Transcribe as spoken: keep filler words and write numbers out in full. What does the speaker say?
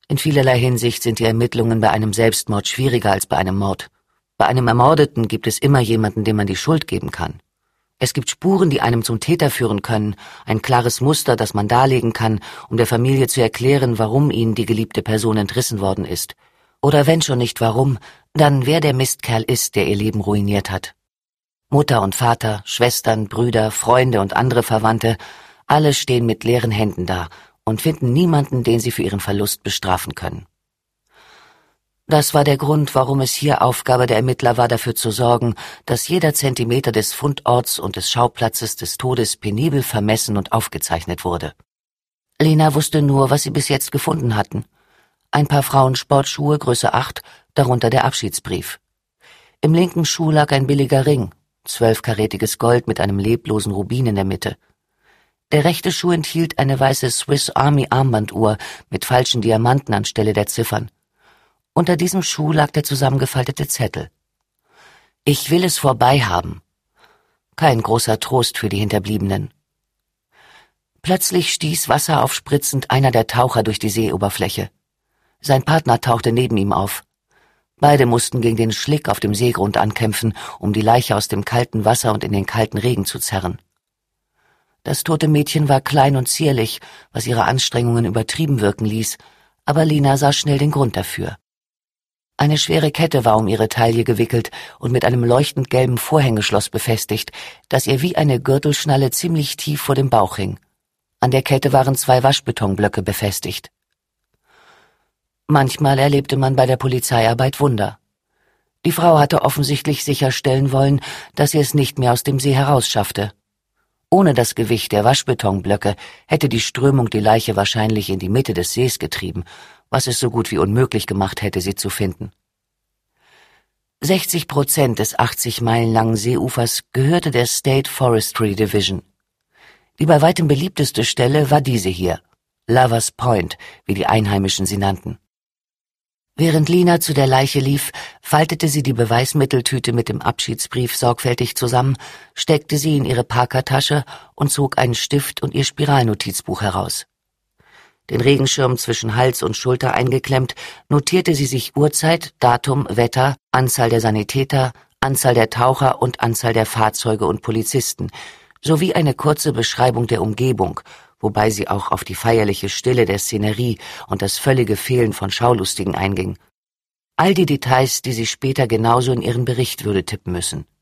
In vielerlei Hinsicht sind die Ermittlungen bei einem Selbstmord schwieriger als bei einem Mord. Bei einem Ermordeten gibt es immer jemanden, dem man die Schuld geben kann. Es gibt Spuren, die einem zum Täter führen können, ein klares Muster, das man darlegen kann, um der Familie zu erklären, warum ihnen die geliebte Person entrissen worden ist. Oder wenn schon nicht warum, dann wer der Mistkerl ist, der ihr Leben ruiniert hat. Mutter und Vater, Schwestern, Brüder, Freunde und andere Verwandte, alle stehen mit leeren Händen da und finden niemanden, den sie für ihren Verlust bestrafen können. Das war der Grund, warum es hier Aufgabe der Ermittler war, dafür zu sorgen, dass jeder Zentimeter des Fundorts und des Schauplatzes des Todes penibel vermessen und aufgezeichnet wurde. Lena wusste nur, was sie bis jetzt gefunden hatten. Ein paar Frauensportschuhe Größe acht, darunter der Abschiedsbrief. Im linken Schuh lag ein billiger Ring, zwölfkarätiges Gold mit einem leblosen Rubin in der Mitte. Der rechte Schuh enthielt eine weiße Swiss Army Armbanduhr mit falschen Diamanten anstelle der Ziffern. Unter diesem Schuh lag der zusammengefaltete Zettel. Ich will es vorbei haben. Kein großer Trost für die Hinterbliebenen. Plötzlich stieß wasseraufspritzend einer der Taucher durch die Seeoberfläche. Sein Partner tauchte neben ihm auf. Beide mussten gegen den Schlick auf dem Seegrund ankämpfen, um die Leiche aus dem kalten Wasser und in den kalten Regen zu zerren. Das tote Mädchen war klein und zierlich, was ihre Anstrengungen übertrieben wirken ließ, aber Lina sah schnell den Grund dafür. Eine schwere Kette war um ihre Taille gewickelt und mit einem leuchtend gelben Vorhängeschloss befestigt, das ihr wie eine Gürtelschnalle ziemlich tief vor dem Bauch hing. An der Kette waren zwei Waschbetonblöcke befestigt. Manchmal erlebte man bei der Polizeiarbeit Wunder. Die Frau hatte offensichtlich sicherstellen wollen, dass sie es nicht mehr aus dem See herausschaffte. Ohne das Gewicht der Waschbetonblöcke hätte die Strömung die Leiche wahrscheinlich in die Mitte des Sees getrieben, was es so gut wie unmöglich gemacht hätte, sie zu finden. sechzig Prozent des achtzig Meilen langen Seeufers gehörte der State Forestry Division. Die bei weitem beliebteste Stelle war diese hier, Lovers Point, wie die Einheimischen sie nannten. Während Lina zu der Leiche lief, faltete sie die Beweismitteltüte mit dem Abschiedsbrief sorgfältig zusammen, steckte sie in ihre Parkertasche und zog einen Stift und ihr Spiralnotizbuch heraus. Den Regenschirm zwischen Hals und Schulter eingeklemmt, notierte sie sich Uhrzeit, Datum, Wetter, Anzahl der Sanitäter, Anzahl der Taucher und Anzahl der Fahrzeuge und Polizisten, sowie eine kurze Beschreibung der Umgebung, wobei sie auch auf die feierliche Stille der Szenerie und das völlige Fehlen von Schaulustigen einging. All die Details, die sie später genauso in ihren Bericht würde tippen müssen.